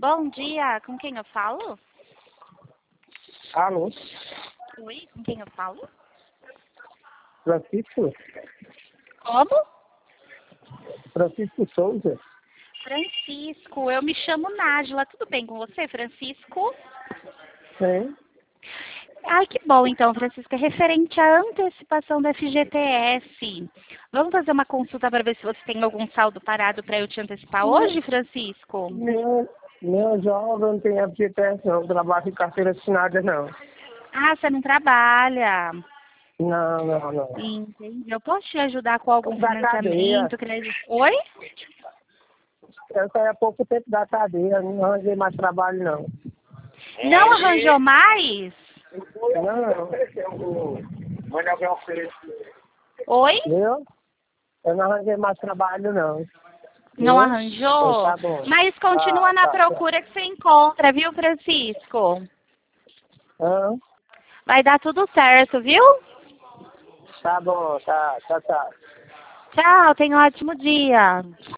Bom dia, com quem eu falo? Alô, Oi, com quem eu falo? Francisco? Como? Francisco Souza? Francisco, eu me chamo Nájila. Tudo bem com você, Francisco? Sim. Ai, que bom então, Francisco. É referente à antecipação do FGTS. Vamos fazer uma consulta para ver se você tem algum saldo parado para eu te antecipar hoje, Francisco? Meu jovem não tem FGTS não, trabalho em carteira assinada não. Ah, você não trabalha. Não. Entendi. Eu posso te ajudar com algum Da cadeia. financiamento, crédito? Oi? Eu saí há pouco tempo da cadeia, não arranjei mais trabalho não. Não arranjou mais? Não. Oi? Viu? Eu não arranjei mais trabalho não. Não Viu? Então, arranjou? tá bom. Mas continua na Tá. procura que você encontra, viu, Francisco? Ah, Vai dar tudo certo, viu? tá bom, tá. Tchau, tenha um ótimo dia.